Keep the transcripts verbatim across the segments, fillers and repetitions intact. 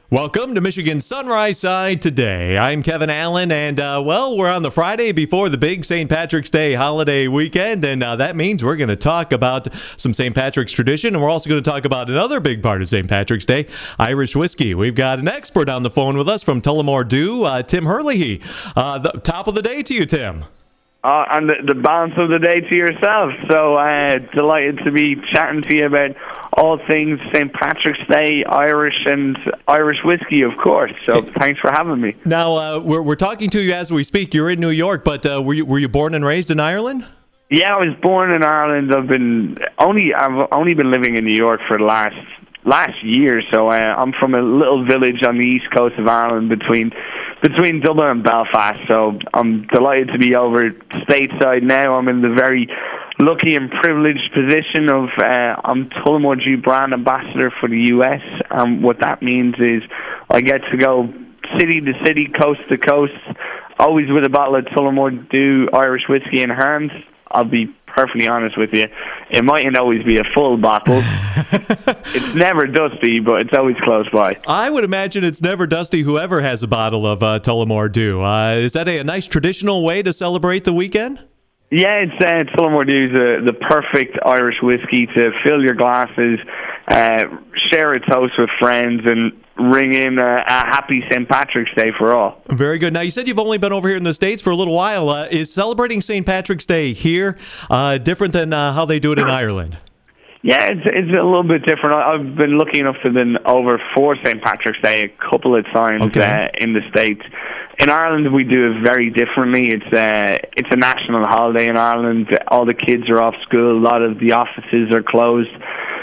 Welcome to Michigan Sunrise Side today. I'm Kevin Allen, and uh, well, we're on the Friday before the big Saint Patrick's Day holiday weekend, and uh, that means we're going to talk about some Saint Patrick's tradition, and we're also going to talk about another big part of Saint Patrick's Day, Irish whiskey. We've got an expert on the phone with us from Tullamore Dew, uh, Tim Herlihy. Uh, the top of the day to you, Tim. Uh, and the, the balance of the day to yourself. So uh, delighted to be chatting to you about all things Saint Patrick's Day, Irish and Irish whiskey, of course. So thanks for having me. Now, uh, we're, we're talking to you as we speak. You're in New York, but uh, were you, were you born and raised in Ireland? Yeah, I was born in Ireland. I've been only I've only been living in New York for the last last year. So uh, I'm from a little village on the east coast of Ireland between between Dublin and Belfast. So I'm delighted to be over stateside now. I'm in the very lucky and privileged position of uh, I'm Tullamore Dew brand ambassador for the U S. Um, what that means is I get to go city to city, coast to coast, always with a bottle of Tullamore Dew Irish whiskey in hand. I'll be perfectly honest with you, it mightn't always be a full bottle. It's never dusty, but it's always close by. I would imagine it's never dusty whoever has a bottle of uh, Tullamore Dew. Uh, is that a, a nice traditional way to celebrate the weekend? Yeah, it's uh, Tullamore Dew is uh, the perfect Irish whiskey to fill your glasses, uh, share a toast with friends, and ring in a, a happy Saint Patrick's Day for all. Very good. Now, you said you've only been over here in the States for a little while. Uh, is celebrating Saint Patrick's Day here uh, different than uh, how they do it in Ireland? Yeah, it's it's a little bit different. I've been lucky enough to have been over for Saint Patrick's Day a couple of times okay. uh, in the States. In Ireland, we do it very differently. It's uh, it's a national holiday in Ireland. All the kids are off school. A lot of the offices are closed.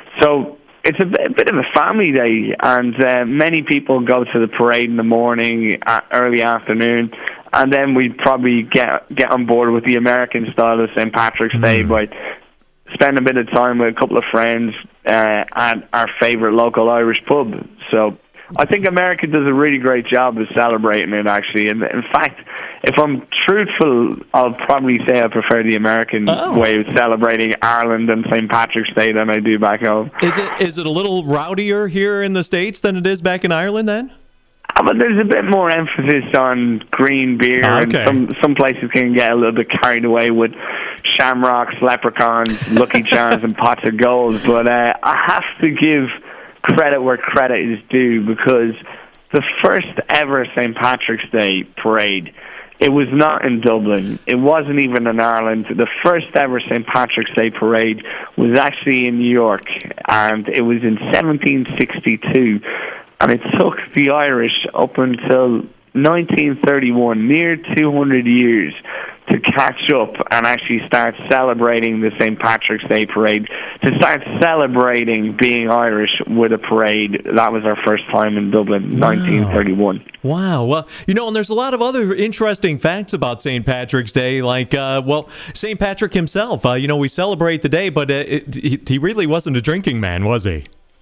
So it's a bit, a bit of a family day, and uh, many people go to the parade in the morning, uh, early afternoon, and then we probably get get on board with the American style of Saint Patrick's mm. Day by spend a bit of time with a couple of friends uh, at our favourite local Irish pub. So I think America does a really great job of celebrating it, actually. And in fact, if I'm truthful, I'll probably say I prefer the American oh. way of celebrating Ireland and Saint Patrick's Day than I do back home. Is it is it a little rowdier here in the States than it is back in Ireland then? Uh, but there's a bit more emphasis on green beer, oh, okay. and some some places can get a little bit carried away with shamrocks, leprechauns, Lucky Charms, and pots of gold. But uh, I have to give credit where credit is due, because the first ever Saint Patrick's Day parade, it was not in Dublin. It wasn't even in Ireland. The first ever Saint Patrick's Day parade was actually in New York, and it was in seventeen sixty-two. And it took the Irish up until nineteen thirty-one, near two hundred years, to catch up and actually start celebrating the Saint Patrick's Day parade, to start celebrating being Irish with a parade. That was our first time in Dublin, wow. nineteen thirty-one. Wow. Well, you know, and there's a lot of other interesting facts about Saint Patrick's Day, like, uh, well, Saint Patrick himself. Uh, you know, we celebrate the day, but uh, it, he, he really wasn't a drinking man, was he?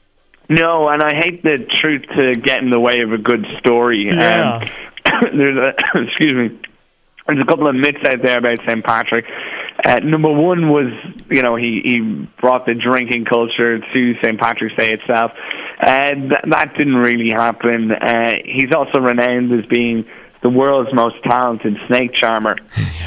No, and I hate the truth to get in the way of a good story. Yeah. Um, there's a, excuse me. There's a couple of myths out there about Saint Patrick. Uh, number one was, you know, he, he brought the drinking culture to Saint Patrick's Day itself. Uh, th- that didn't really happen. Uh, he's also renowned as being the world's most talented snake charmer.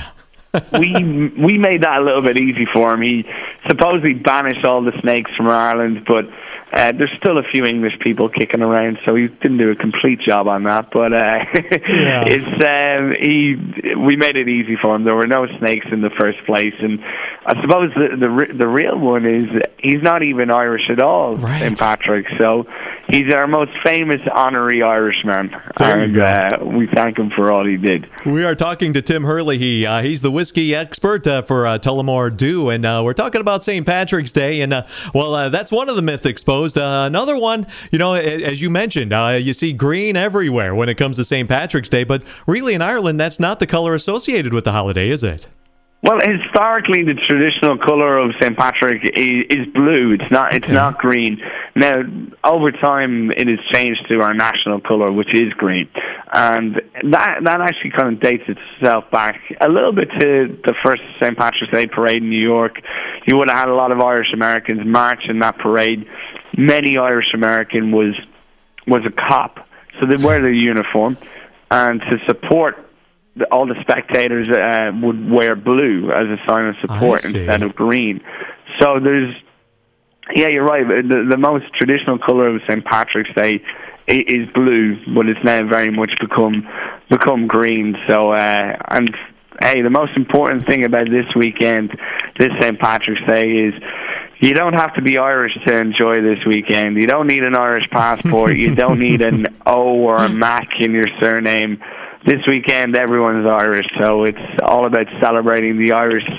we we made that a little bit easy for him. He supposedly banished all the snakes from Ireland, but Uh, there's still a few English people kicking around, so he didn't do a complete job on that. But uh, yeah. it's um, he. We made it easy for him. There were no snakes in the first place, and I suppose the the, the real one is he's not even Irish at all, right. Saint Patrick. So he's our most famous honorary Irishman, there and uh, we thank him for all he did. We are talking to Tim Herlihy. Uh, he's the whiskey expert uh, for uh, Tullamore Dew, and uh, we're talking about Saint Patrick's Day. And uh, well, uh, that's one of the myths exposed. Uh, another one, you know, as you mentioned, uh, you see green everywhere when it comes to Saint Patrick's Day, but really in Ireland, that's not the color associated with the holiday, is it? Well, historically, the traditional color of Saint Patrick is, is blue. It's not. It's okay. not green. Now, over time, it has changed to our national color, which is green, and that that actually kind of dates itself back a little bit to the first Saint Patrick's Day parade in New York. You would have had a lot of Irish Americans march in that parade. Many Irish American was was a cop. So they wear the uniform, and to support the, all the spectators uh, would wear blue as a sign of support instead of green. So there's, yeah, you're right. The, the most traditional color of Saint Patrick's Day is blue, but it's now very much become become green. So, uh, and hey, the most important thing about this weekend, this Saint Patrick's Day, is you don't have to be Irish to enjoy this weekend. You don't need an Irish passport. You don't need an O or a Mac in your surname. This weekend, everyone's Irish, so it's all about celebrating the Irish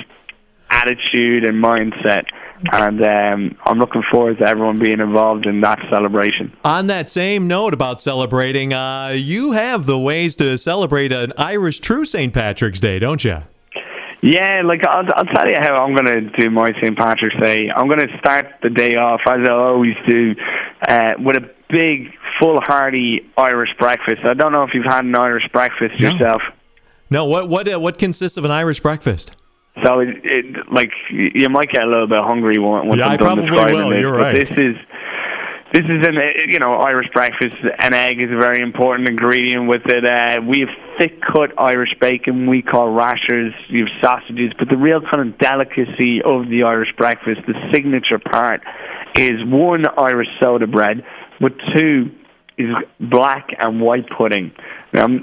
attitude and mindset. And um, I'm looking forward to everyone being involved in that celebration. On that same note about celebrating, uh, you have the ways to celebrate an Irish true Saint Patrick's Day, don't you? Yeah, like I'll, I'll tell you how I'm going to do my Saint Patrick's Day. I'm going to start the day off, as I always do, uh, with a big, full, hearty Irish breakfast. I don't know if you've had an Irish breakfast no. yourself. No, what what uh, what consists of an Irish breakfast? So, it, it, like, you might get a little bit hungry once yeah, I'm I done probably describing will. this. You're but right. This is this is an you know Irish breakfast. An egg is a very important ingredient with it. Uh, we have thick cut Irish bacon we call rashers. You have sausages, but the real kind of delicacy of the Irish breakfast, the signature part, is one Irish soda bread, with two is black and white pudding. Now, I'm,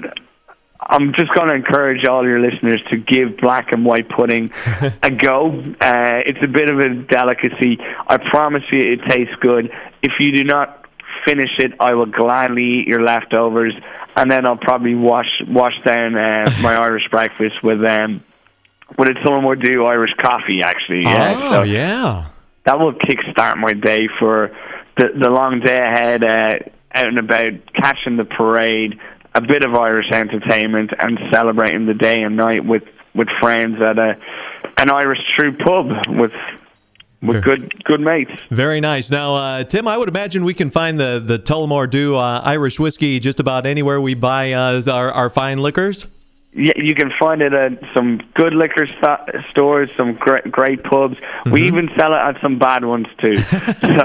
I'm just going to encourage all your listeners to give black and white pudding a go. Uh, it's a bit of a delicacy. I promise you it tastes good. If you do not finish it, I will gladly eat your leftovers, and then I'll probably wash wash down uh, my Irish breakfast with um, with a Tullamore Dew Irish coffee, actually. Yeah. Oh, so yeah. that will kickstart my day for the, the long day ahead, uh, out and about, catching the parade, a bit of Irish entertainment, and celebrating the day and night with, with friends at a an Irish true pub with with good good mates. Very nice. Now, uh, Tim, I would imagine we can find the the Tullamore Dew uh, Irish whiskey just about anywhere we buy uh, our, our fine liquors. Yeah, you can find it at some good liquor st- stores, some great, great pubs. Mm-hmm. We even sell it at some bad ones too. So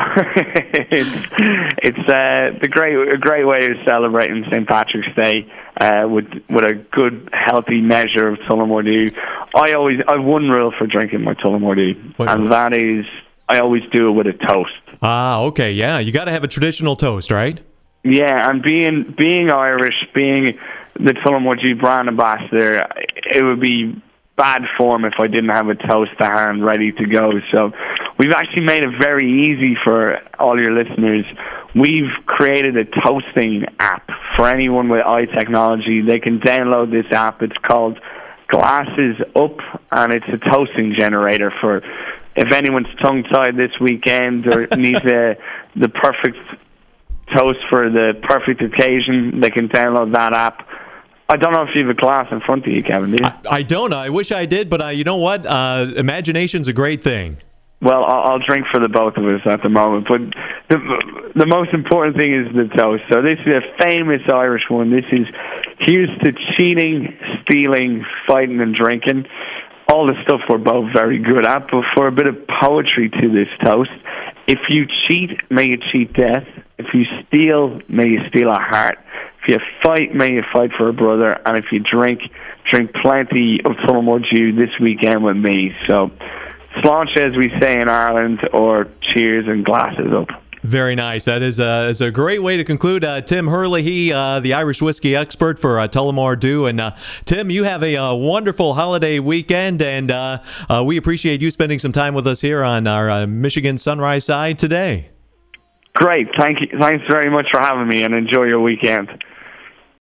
it's it's uh, the great a great way of celebrating Saint Patrick's Day uh, with with a good healthy measure of Tullamore Dew. I always I have one rule for drinking my Tullamore Dew, Wait, and that is I always do it with a toast. Ah, okay, yeah, you got to have a traditional toast, right? Yeah, and being being Irish, being the Tullamore Dew brand ambassador, it would be bad form if I didn't have a toast to hand ready to go. So we've actually made it very easy for all your listeners. We've created a toasting app for anyone with iTechnology. They can download this app. It's called Glasses Up, and it's a toasting generator for if anyone's tongue-tied this weekend or needs a, the perfect toast for the perfect occasion. They can download that app. I don't know if you have a glass in front of you, Kevin, do you? I, I don't. I wish I did, but uh, you know what? Uh, imagination's a great thing. Well, I'll, I'll drink for the both of us at the moment. But the, the most important thing is the toast. So this is a famous Irish one. This is, here's to cheating, stealing, fighting, and drinking. All the stuff we're both very good at, but for a bit of poetry to this toast. If you cheat, may you cheat death. If you steal, may you steal a heart. If you fight, may you fight for a brother. And if you drink, drink plenty of Tullamore Dew this weekend with me. So, sláinte, as we say in Ireland, or cheers and glasses up. Very nice. That is a, is a great way to conclude. Uh, Tim Hurley, he, uh, the Irish whiskey expert for uh, Tullamore Dew. And uh, Tim, you have a uh, wonderful holiday weekend, and uh, uh, we appreciate you spending some time with us here on our uh, Michigan Sunrise side today. Great. Thank you. Thanks very much for having me, and enjoy your weekend.